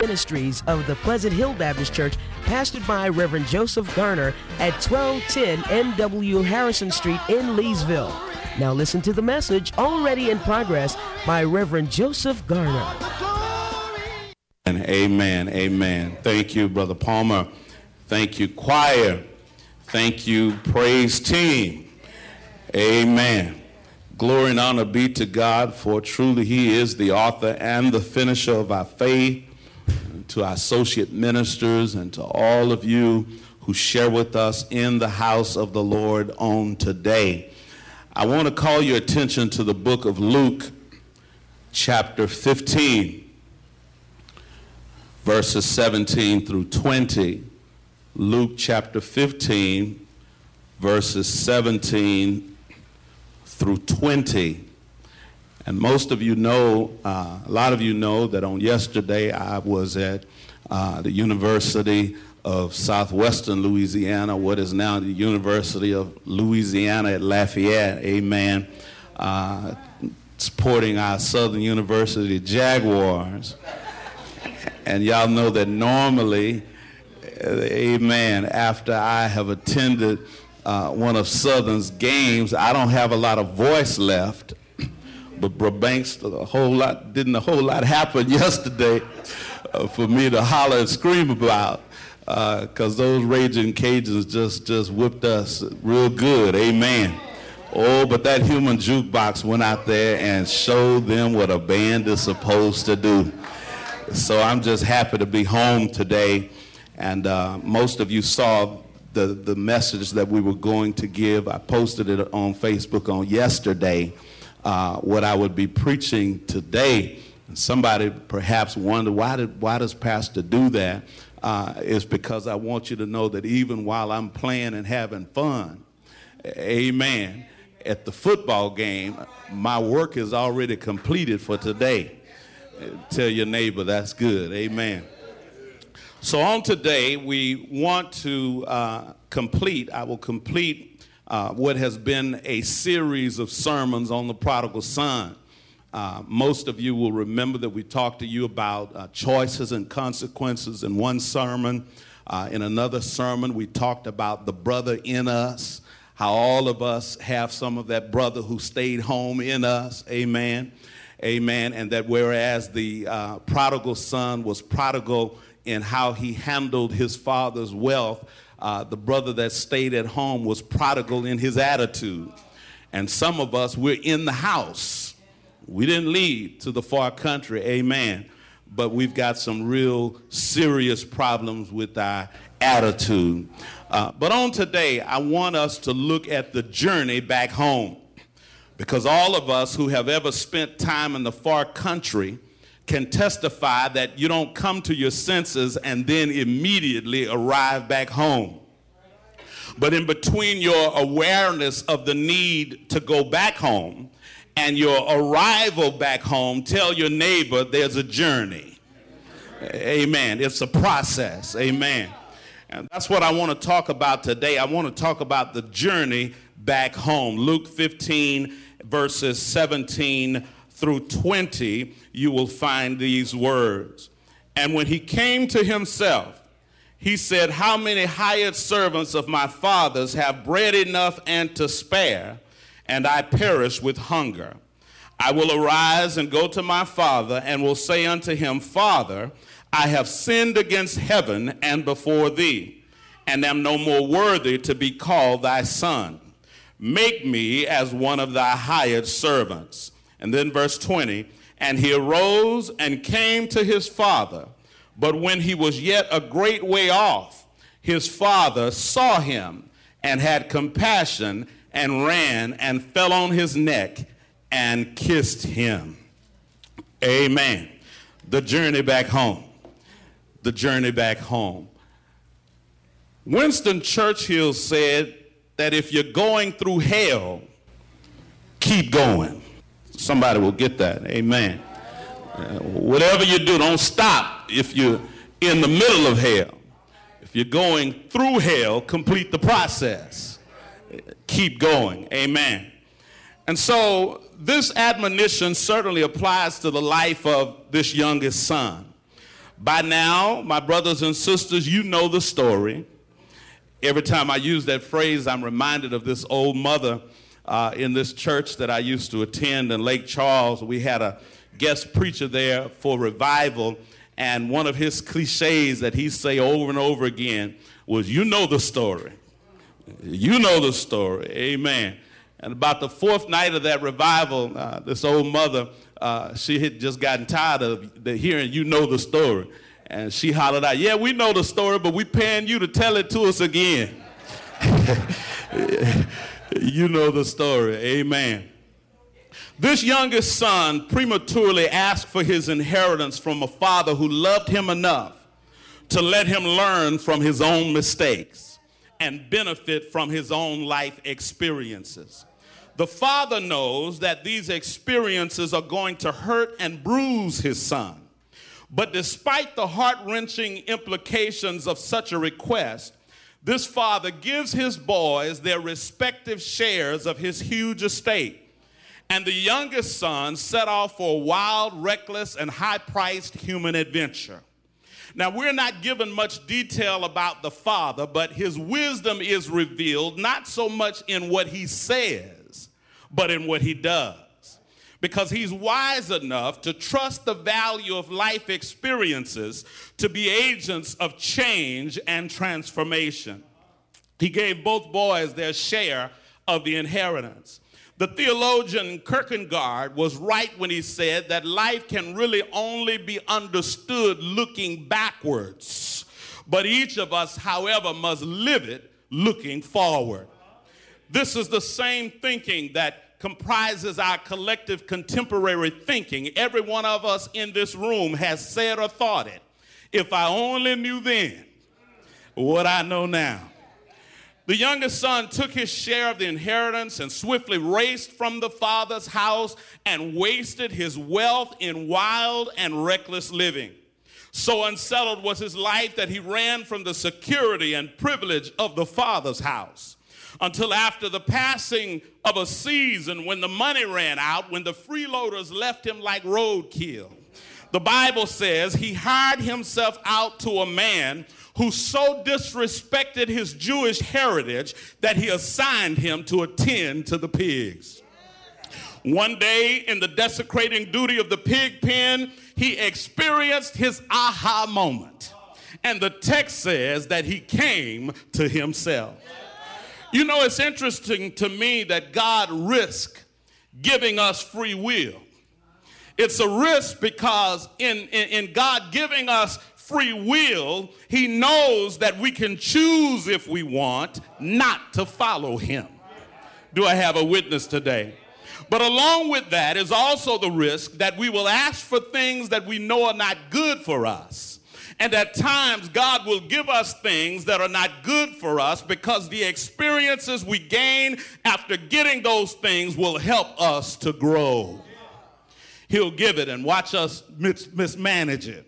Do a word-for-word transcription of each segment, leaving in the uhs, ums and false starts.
Ministries of the Pleasant Hill Baptist Church, pastored by Reverend Joseph Garner at twelve ten N W Harrison Street in Leesville. Now listen to the message already in progress by Reverend Joseph Garner. And amen, amen. Thank you, Brother Palmer. Thank you, choir. Thank you, praise team. Amen. Glory and honor be to God, for truly he is the author and the finisher of our faith. To our associate ministers and to all of you who share with us in the house of the Lord on today. I want to call your attention to the book of Luke, chapter fifteen, verses seventeen through twenty. Luke chapter fifteen, verses seventeen through twenty. And most of you know, uh, a lot of you know that on yesterday I was at uh, the University of Southwestern Louisiana, what is now the University of Louisiana at Lafayette, amen, uh, supporting our Southern University Jaguars. And y'all know that normally, amen, after I have attended uh, one of Southern's games, I don't have a lot of voice left. But Bro Banks, a whole lot, didn't a whole lot happen yesterday uh, for me to holler and scream about, because uh, those Raging Cajuns just, just whipped us real good, amen. Oh, but that human jukebox went out there and showed them what a band is supposed to do. So I'm just happy to be home today, and uh, most of you saw the, the message that we were going to give. I posted it on Facebook on yesterday. Uh, what I would be preaching today. And somebody perhaps wonder, why did why does Pastor do that? Uh, it's because I want you to know that even while I'm playing and having fun, amen, at the football game, my work is already completed for today. Tell your neighbor that's good, amen. So on today, we want to uh, complete, I will complete Uh, what has been a series of sermons on the prodigal son. Uh, most of you will remember that we talked to you about uh, choices and consequences in one sermon. Uh, in another sermon, we talked about the brother in us, how all of us have some of that brother who stayed home in us, amen, amen, and that whereas the uh, prodigal son was prodigal in how he handled his father's wealth, Uh, the brother that stayed at home was prodigal in his attitude. And some of us, we're in the house. We didn't leave to the far country, amen. But we've got some real serious problems with our attitude. Uh, but on today, I want us to look at the journey back home. Because all of us who have ever spent time in the far country can testify that you don't come to your senses and then immediately arrive back home. But in between your awareness of the need to go back home and your arrival back home, tell your neighbor there's a journey. Amen. It's a process. Amen. And that's what I want to talk about today. I want to talk about the journey back home. Luke fifteen, verses seventeen through twenty, you will find these words. And when he came to himself, he said, how many hired servants of my father's have bread enough and to spare, and I perish with hunger? I will arise and go to my father, and will say unto him, Father, I have sinned against heaven and before thee, and am no more worthy to be called thy son. Make me as one of thy hired servants. And then verse twenty, and he arose and came to his father. But when he was yet a great way off, his father saw him and had compassion and ran and fell on his neck and kissed him. Amen. The journey back home. The journey back home. Winston Churchill said that if you're going through hell, keep going. Somebody will get that. Amen. Uh, whatever you do, don't stop if you're in the middle of hell. If you're going through hell, complete the process. Keep going. Amen. And so this admonition certainly applies to the life of this youngest son. By now, my brothers and sisters, you know the story. Every time I use that phrase, I'm reminded of this old mother uh, in this church that I used to attend in Lake Charles. We had a guest preacher there for revival, and one of his cliches that he say over and over again was, you know the story. You know the story. Amen. And about the fourth night of that revival, uh, this old mother, uh, she had just gotten tired of the hearing, you know the story. And she hollered out, yeah, we know the story, but we paying you to tell it to us again. You know the story. Amen. This youngest son prematurely asked for his inheritance from a father who loved him enough to let him learn from his own mistakes and benefit from his own life experiences. The father knows that these experiences are going to hurt and bruise his son. But despite the heart-wrenching implications of such a request, this father gives his boys their respective shares of his huge estate. And the youngest son set off for a wild, reckless, and high-priced human adventure. Now, we're not given much detail about the father, but his wisdom is revealed not so much in what he says, but in what he does. Because he's wise enough to trust the value of life experiences to be agents of change and transformation. He gave both boys their share of the inheritance. The theologian Kierkegaard was right when he said that life can really only be understood looking backwards. But each of us, however, must live it looking forward. This is the same thinking that comprises our collective contemporary thinking. Every one of us in this room has said or thought it. If I only knew then what I know now. The youngest son took his share of the inheritance and swiftly raced from the father's house and wasted his wealth in wild and reckless living. So unsettled was his life that he ran from the security and privilege of the father's house. Until after the passing of a season when the money ran out, when the freeloaders left him like roadkill. The Bible says he hired himself out to a man who so disrespected his Jewish heritage that he assigned him to attend to the pigs. One day, in the desecrating duty of the pig pen, he experienced his aha moment. And the text says that he came to himself. You know, it's interesting to me that God risks giving us free will. It's a risk because in, in, in God giving us free will, he knows that we can choose if we want not to follow him. Do I have a witness today? But along with that is also the risk that we will ask for things that we know are not good for us. And at times, God will give us things that are not good for us because the experiences we gain after getting those things will help us to grow. He'll give it and watch us mis- mismanage it.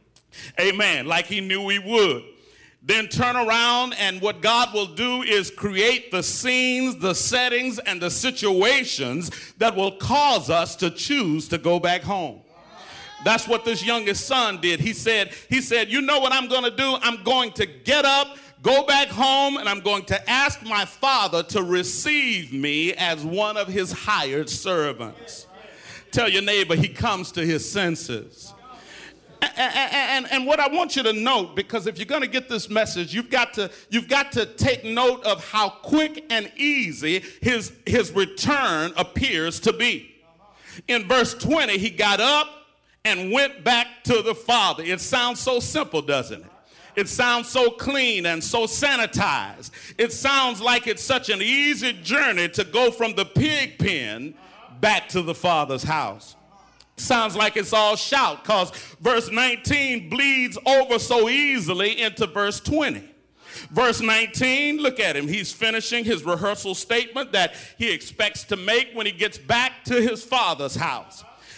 Amen. Like he knew we would. Then turn around, and what God will do is create the scenes, the settings, and the situations that will cause us to choose to go back home. That's what this youngest son did. He said, he said, you know what I'm going to do? I'm going to get up, go back home, and I'm going to ask my father to receive me as one of his hired servants. Tell your neighbor he comes to his senses. And, and, and what I want you to note, because if you're going to get this message, you've got to, you've got to take note of how quick and easy his, his return appears to be. In verse twenty, he got up and went back to the father. It sounds so simple, doesn't it? It sounds so clean and so sanitized. It sounds like it's such an easy journey to go from the pig pen back to the father's house. Sounds like it's all shout, because verse nineteen bleeds over so easily into verse twenty. Verse nineteen, look at him. He's finishing his rehearsal statement that he expects to make when he gets back to his father's house.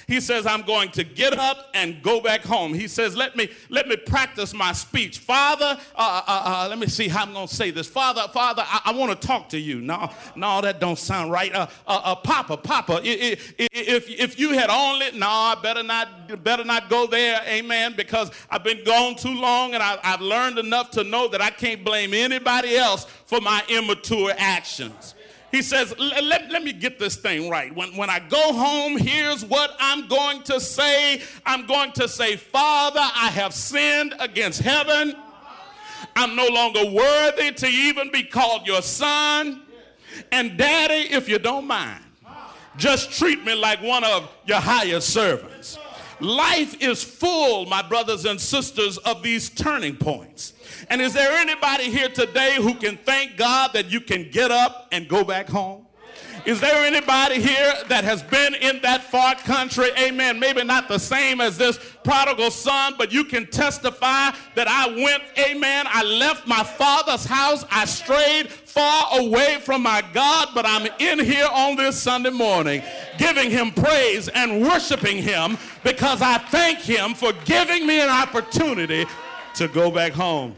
He says, I'm going to get up and go back home. He says, let me let me practice my speech. Father, uh, uh, uh, let me see how I'm going to say this. Father, Father, I, I want to talk to you. No, no, that don't sound right. Uh, uh, uh, Papa, Papa, if, if, if you had only, no, I better not, better not go there, amen, because I've been gone too long and I, I've learned enough to know that I can't blame anybody else for my immature actions. He says, let, let me get this thing right. When, when I go home, here's what I'm going to say. I'm going to say, Father, I have sinned against heaven. I'm no longer worthy to even be called your son. And Daddy, if you don't mind, just treat me like one of your hired servants. Life is full, my brothers and sisters, of these turning points. And is there anybody here today who can thank God that you can get up and go back home? Is there anybody here that has been in that far country, amen, maybe not the same as this prodigal son, but you can testify that I went, amen, I left my father's house, I strayed far away from my God, but I'm in here on this Sunday morning giving him praise and worshiping him because I thank him for giving me an opportunity to go back home.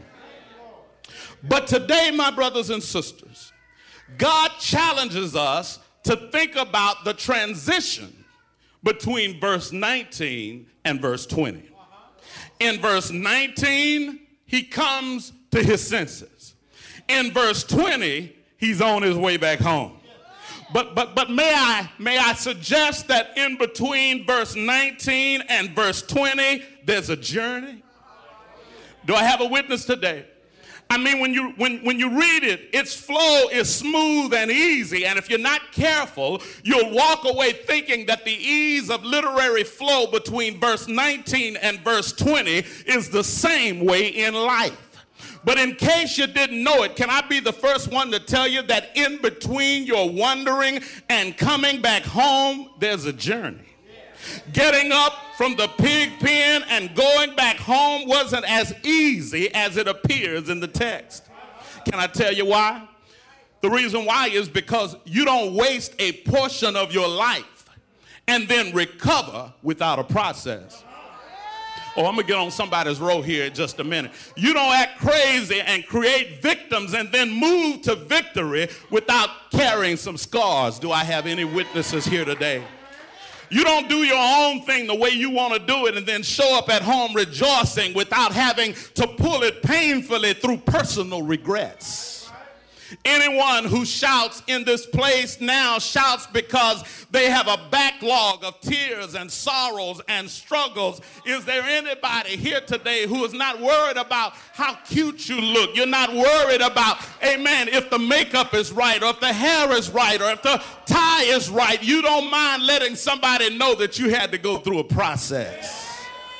But today, my brothers and sisters, God challenges us to think about the transition between verse nineteen and verse twenty. In verse nineteen, he comes to his senses. In verse twenty, he's on his way back home. But but but may I may I suggest that in between verse nineteen and verse twenty, there's a journey? Do I have a witness today? I mean, when you when when you read it, its flow is smooth and easy, and if you're not careful, you'll walk away thinking that the ease of literary flow between verse nineteen and verse twenty is the same way in life. But in case you didn't know it, can I be the first one to tell you that in between your wandering and coming back home, there's a journey. Getting up from the pig pen and going back home wasn't as easy as it appears in the text. Can I tell you why? The reason why is because you don't waste a portion of your life and then recover without a process. Oh, I'm going to get on somebody's row here in just a minute. You don't act crazy and create victims and then move to victory without carrying some scars. Do I have any witnesses here today? You don't do your own thing the way you want to do it and then show up at home rejoicing without having to pull it painfully through personal regrets. Anyone who shouts in this place now shouts because they have a backlog of tears and sorrows and struggles. Is there anybody here today who is not worried about how cute you look? You're not worried about, amen, if the makeup is right or if the hair is right or if the tie is right. You don't mind letting somebody know that you had to go through a process.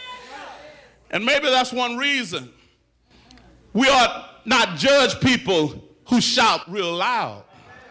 And maybe that's one reason we ought not judge people who shout real loud.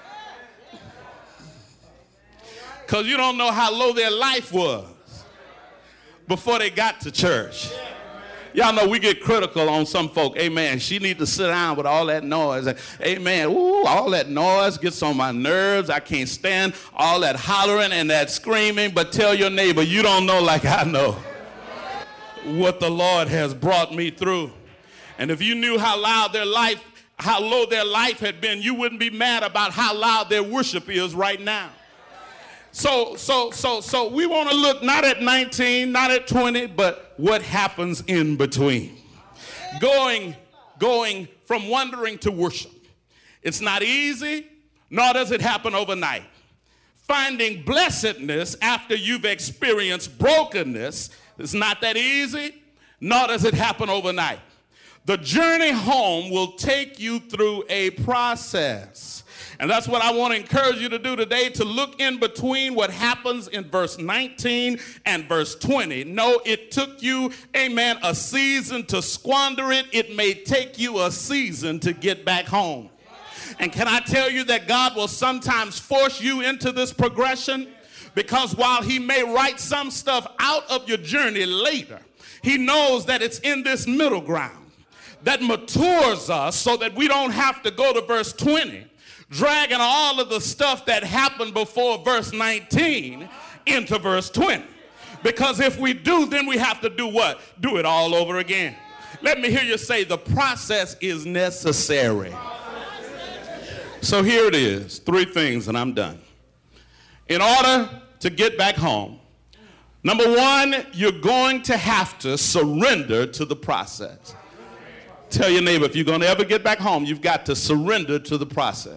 Because you don't know how low their life was before they got to church. Y'all know we get critical on some folk. Amen. She need to sit down with all that noise. Amen. Ooh, all that noise gets on my nerves. I can't stand all that hollering and that screaming. But tell your neighbor, you don't know like I know what the Lord has brought me through. And if you knew how loud their life how low their life had been, you wouldn't be mad about how loud their worship is right now. So, so, so, so we want to look not at nineteen, not at twenty, but what happens in between. Going, going from wondering to worship. It's not easy, nor does it happen overnight. Finding blessedness after you've experienced brokenness is not that easy, nor does it happen overnight. The journey home will take you through a process. And that's what I want to encourage you to do today, to look in between what happens in verse nineteen and verse twenty. No, it took you, amen, a season to squander it. It may take you a season to get back home. And can I tell you that God will sometimes force you into this progression? Because while he may write some stuff out of your journey later, he knows that it's in this middle ground that matures us so that we don't have to go to verse twenty, dragging all of the stuff that happened before verse nineteen into verse twenty. Because if we do, then we have to do what? Do it all over again. Let me hear you say the process is necessary. So here it is, three things and I'm done. In order to get back home, number one, you're going to have to surrender to the process. Tell your neighbor, if you're going to ever get back home, you've got to surrender to the process.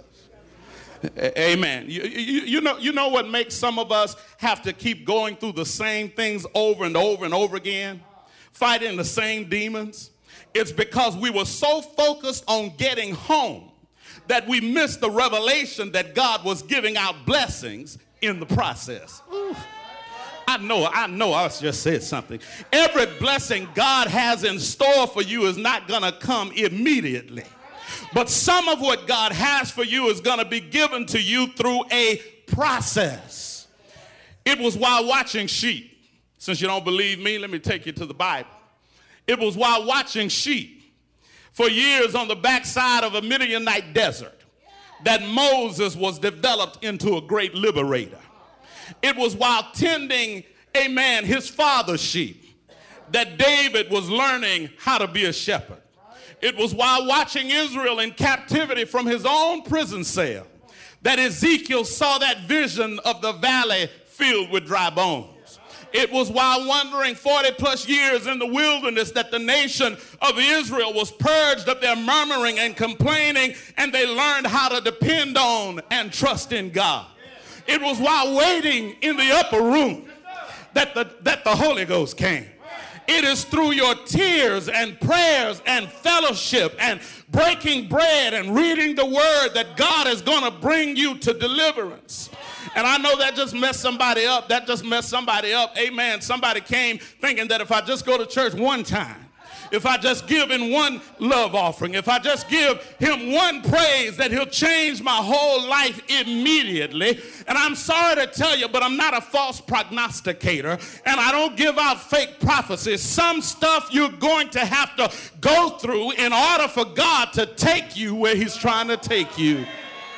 Amen. You, you, you, know, you know what makes some of us have to keep going through the same things over and over and over again, fighting the same demons? It's because we were so focused on getting home that we missed the revelation that God was giving out blessings in the process. Ooh. I know, I know I just said something. Every blessing God has in store for you is not going to come immediately. But some of what God has for you is going to be given to you through a process. It was while watching sheep. Since you don't believe me, let me take you to the Bible. It was while watching sheep for years on the backside of a Midianite desert that Moses was developed into a great liberator. It was while tending, amen, his father's sheep that David was learning how to be a shepherd. It was while watching Israel in captivity from his own prison cell that Ezekiel saw that vision of the valley filled with dry bones. It was while wandering forty plus years in the wilderness that the nation of Israel was purged of their murmuring and complaining, and they learned how to depend on and trust in God. It was while waiting in the upper room that the, that the Holy Ghost came. It is through your tears and prayers and fellowship and breaking bread and reading the word that God is going to bring you to deliverance. And I know that just messed somebody up. That just messed somebody up. Amen. Somebody came thinking that if I just go to church one time, if I just give in one love offering, if I just give him one praise, that he'll change my whole life immediately. And I'm sorry to tell you, but I'm not a false prognosticator, and I don't give out fake prophecies. Some stuff you're going to have to go through in order for God to take you where he's trying to take you.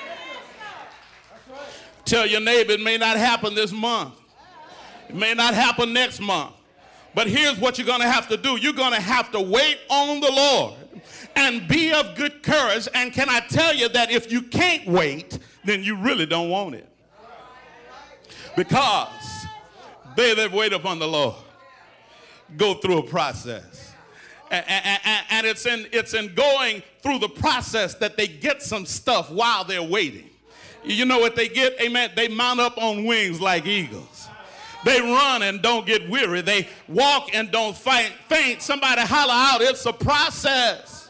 Tell your neighbor it may not happen this month. It may not happen next month. But here's what you're going to have to do. You're going to have to wait on the Lord and be of good courage. And can I tell you that if you can't wait, then you really don't want it. Because they that wait upon the Lord go through a process. And, and, and it's, in, it's in going through the process that they get some stuff while they're waiting. You know what they get? Amen. They mount up on wings like eagles. They run and don't get weary. They walk and don't fight, faint. Somebody holler out, it's a process.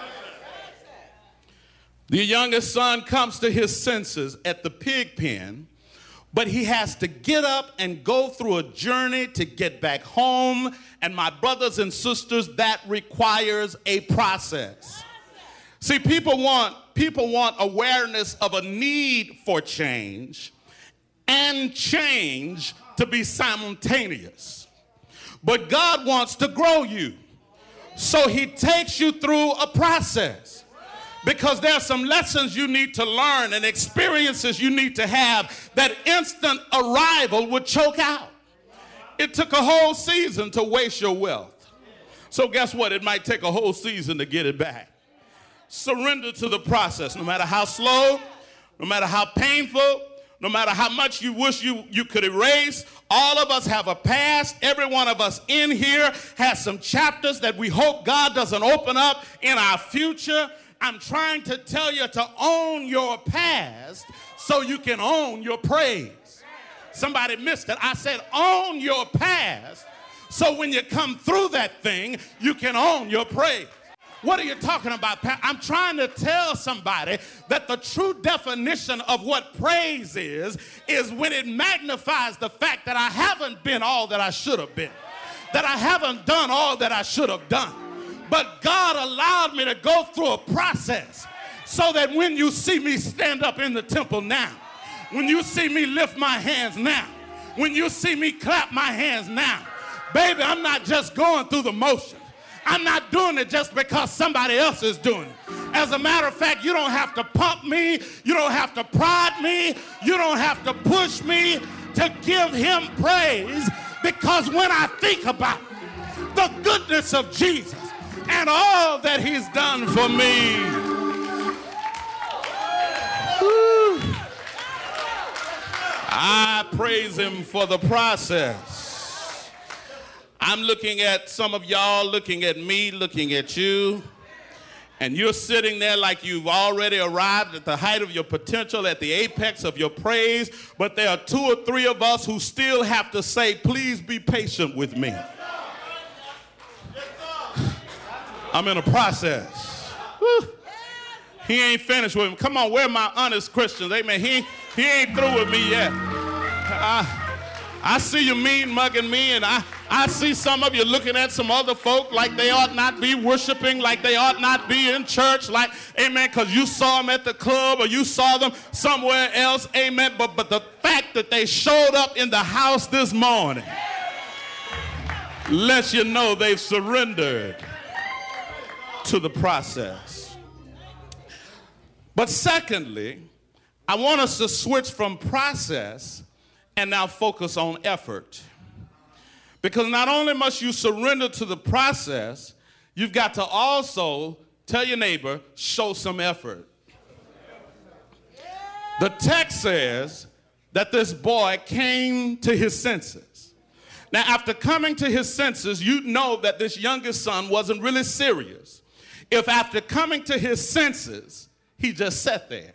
The youngest son comes to his senses at the pig pen, but he has to get up and go through a journey to get back home. And my brothers and sisters, that requires a process. See, people want, people want awareness of a need for change and change to be simultaneous. But God wants to grow you. So he takes you through a process. Because there are some lessons you need to learn and experiences you need to have that instant arrival would choke out. It took a whole season to waste your wealth. So guess what? It might take a whole season to get it back. Surrender to the process, no matter how slow, no matter how painful, no matter how much you wish you, you could erase. All of us have a past. Every one of us in here has some chapters that we hope God doesn't open up in our future. I'm trying to tell you to own your past so you can own your praise. Somebody missed it. I said own your past so when you come through that thing, you can own your praise. What are you talking about, Pat? I'm trying to tell somebody that the true definition of what praise is, is when it magnifies the fact that I haven't been all that I should have been, that I haven't done all that I should have done. But God allowed me to go through a process so that when you see me stand up in the temple now, when you see me lift my hands now, when you see me clap my hands now, baby, I'm not just going through the motion. I'm not doing it just because somebody else is doing it. As a matter of fact, you don't have to pump me. You don't have to prod me. You don't have to push me to give him praise, Because when I think about the goodness of Jesus and all that he's done for me, whew, I praise him for the process. I'm looking at some of y'all, looking at me, looking at you, and you're sitting there like you've already arrived at the height of your potential, at the apex of your praise, but there are two or three of us who still have to say, please be patient with me. I'm in a process. Whew. He ain't finished with him. Come on, where are my honest Christians? Amen. He, he ain't through with me yet. I, I see you mean mugging me, and I, I see some of you looking at some other folk like they ought not be worshiping, like they ought not be in church, like, amen, because you saw them at the club or you saw them somewhere else, amen. But, but the fact that they showed up in the house this morning lets you know they've surrendered to the process. But secondly, I want us to switch from process and now focus on effort. Because not only must you surrender to the process, you've got to also tell your neighbor, show some effort. The text says that this boy came to his senses. Now, after coming to his senses, you know that this youngest son wasn't really serious if after coming to his senses, he just sat there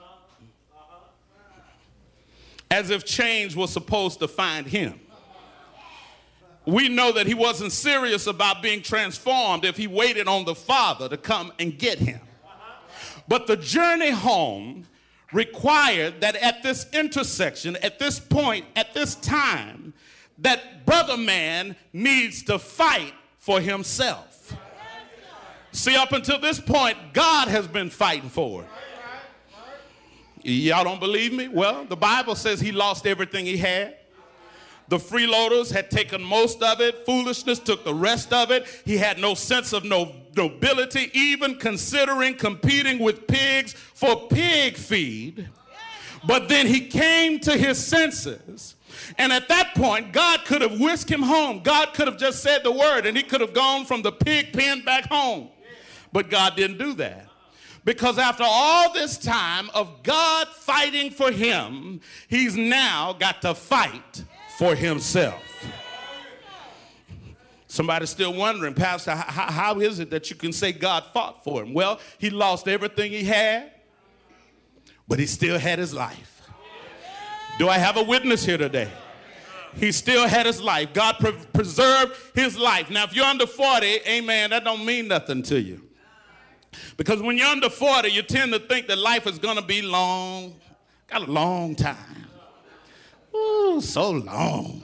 as if change was supposed to find him. We know that he wasn't serious about being transformed if he waited on the Father to come and get him. But the journey home required that at this intersection, at this point, at this time, that brother man needs to fight for himself. See, up until this point, God has been fighting for it. Y'all don't believe me? Well, the Bible says he lost everything he had. The freeloaders had taken most of it. Foolishness took the rest of it. He had no sense of no nobility, even considering competing with pigs for pig feed. But then he came to his senses. And at that point, God could have whisked him home. God could have just said the word, and he could have gone from the pig pen back home. But God didn't do that. Because after all this time of God fighting for him, he's now got to fight for himself. Somebody's still wondering, Pastor, how, how is it that you can say God fought for him? Well, he lost everything he had, but he still had his life. Do I have a witness here today? He still had his life. God pre- preserved his life. Now, if you're under forty, amen, that don't mean nothing to you. Because when you're under forty, you tend to think that life is going to be long. Got a long time. Ooh, so long.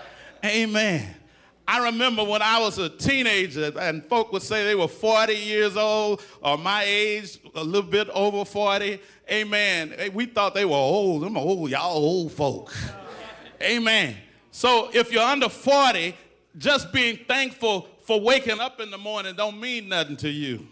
Amen. I remember when I was a teenager and folk would say they were forty years old or my age, a little bit over forty. Amen. We thought they were old. I'm old, y'all old folk. Amen. So if you're under forty, just being thankful for waking up in the morning don't mean nothing to you.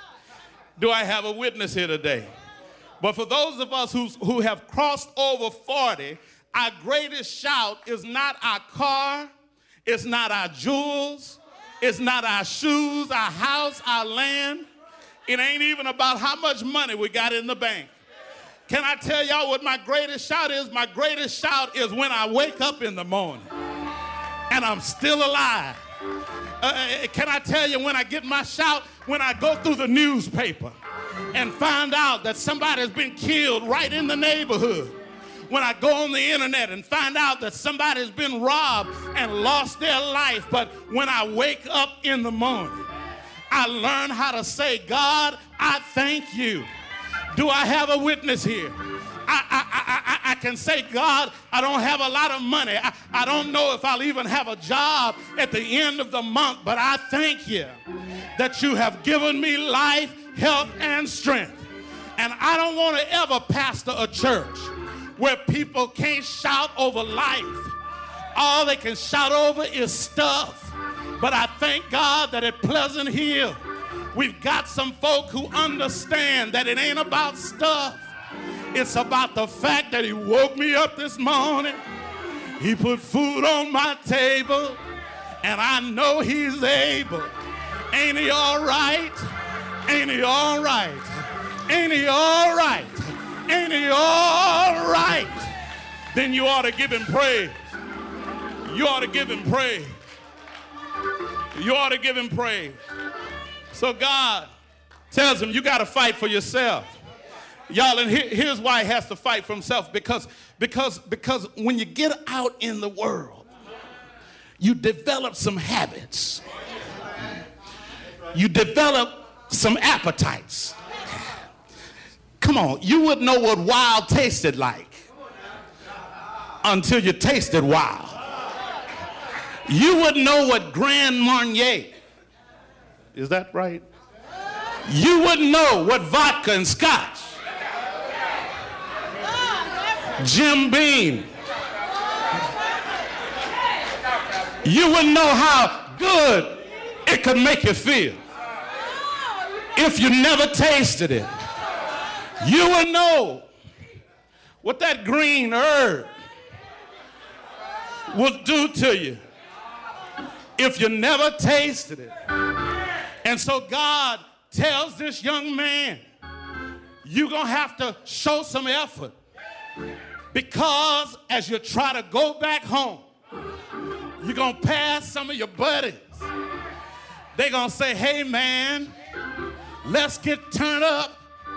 Do I have a witness here today? But for those of us who's, who have crossed over forty, our greatest shout is not our car, it's not our jewels, it's not our shoes, our house, our land. It ain't even about how much money we got in the bank. Can I tell y'all what my greatest shout is? My greatest shout is when I wake up in the morning and I'm still alive. Uh, can I tell you when I get my shout? When I go through the newspaper and find out that somebody has been killed right in the neighborhood. When I go on the internet and find out that somebody has been robbed and lost their life. But when I wake up in the morning, I learn how to say, God, I thank you. Do I have a witness here? I, I, I, I can say, God, I don't have a lot of money. I, I don't know if I'll even have a job at the end of the month, but I thank you that you have given me life, health, and strength. And I don't want to ever pastor a church where people can't shout over life. All they can shout over is stuff. But I thank God that at Pleasant Hill, we've got some folk who understand that it ain't about stuff. It's about the fact that he woke me up this morning He put food on my table, and I know he's able. Ain't he all right? Ain't he all right? Ain't he all right? Ain't he all right? Then you ought to give him praise. You ought to give him praise. You ought to give him praise. So God tells him, you got to fight for yourself. Y'all, and here, here's why he has to fight for himself. Because, because, because when you get out in the world, you develop some habits. You develop some appetites. Come on, you wouldn't know what wild tasted like until you tasted wild. You wouldn't know what Grand Marnier, is that right? You wouldn't know what vodka and scotch, Jim Beam. You wouldn't know how good it could make you feel if you never tasted it. You would know what that green herb will do to you if you never tasted it. And so God tells this young man, you're going to have to show some effort, because as you try to go back home, you're going to pass some of your buddies. They're going to say, hey man, let's get turned up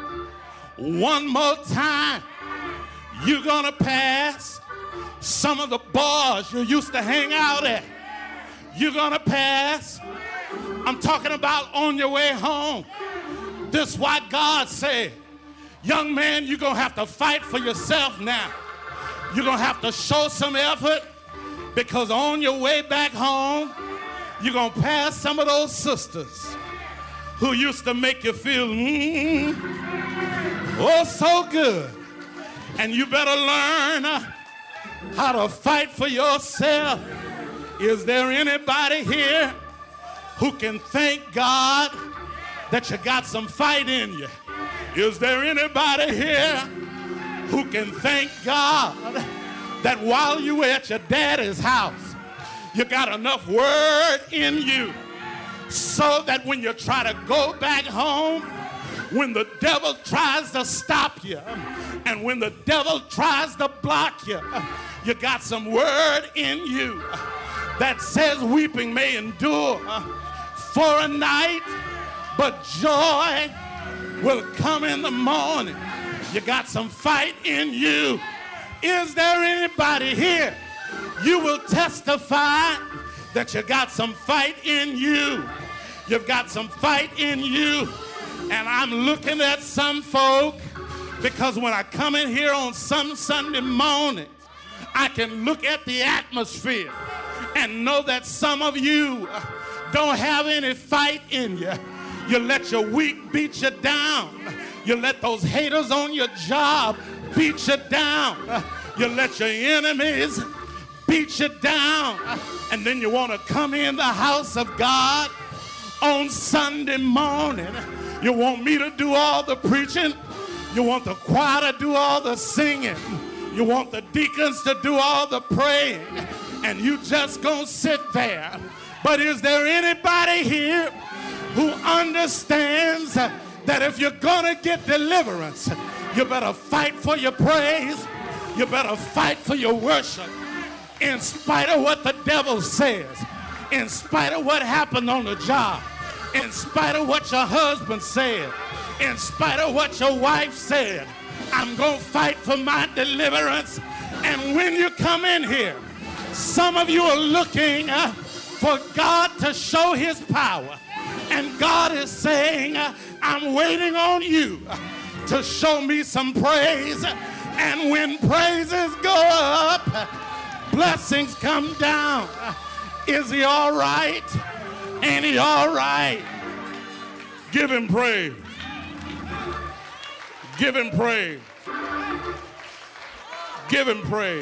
one more time. You're going to pass some of the bars you used to hang out at. You're going to pass. I'm talking about on your way home. This is why God said, young man, you're going to have to fight for yourself now. You're going to have to show some effort, because on your way back home, you're going to pass some of those sisters who used to make you feel, mm, oh, so good. And you better learn uh, how to fight for yourself. Is there anybody here who can thank God that you got some fight in you? Is there anybody here who can thank God that while you were at your daddy's house, you got enough word in you so that when you try to go back home, when the devil tries to stop you and when the devil tries to block you, you got some word in you that says weeping may endure for a night, but joy will come in the morning. You got some fight in you. Is there anybody here? You will testify that you got some fight in you. You've got some fight in you. And I'm looking at some folk, because when I come in here on some Sunday mornings, I can look at the atmosphere and know that some of you don't have any fight in you. You let your week beat you down. You let those haters on your job beat you down. You let your enemies beat you down. And then you want to come in the house of God on Sunday morning. You want me to do all the preaching. You want the choir to do all the singing. You want the deacons to do all the praying. And you just gonna sit there. But is there anybody here who understands that if you're gonna get deliverance, you better fight for your praise, you better fight for your worship, in spite of what the devil says, in spite of what happened on the job, in spite of what your husband said, in spite of what your wife said. I'm gonna fight for my deliverance. And when you come in here, some of you are looking uh, for God to show his power. And God is saying, uh, I'm waiting on you to show me some praise. And when praises go up, blessings come down. Is he all right? Ain't he all right? Give him praise. Give him praise. Give him praise.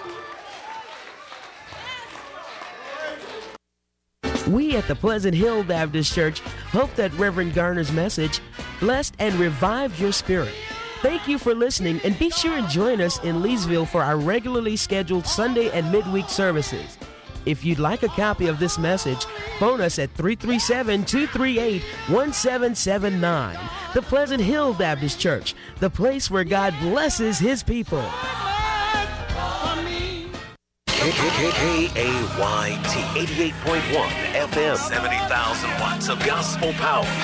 We at the Pleasant Hill Baptist Church hope that Reverend Garner's message blessed and revived your spirit. Thank you for listening, and be sure and join us in Leesville for our regularly scheduled Sunday and midweek services. If you'd like a copy of this message, phone us at three three seven, two three eight, one seven seven nine. The Pleasant Hill Baptist Church, the place where God blesses His people. K A Y T eighty-eight point one F M, seventy thousand watts of gospel power.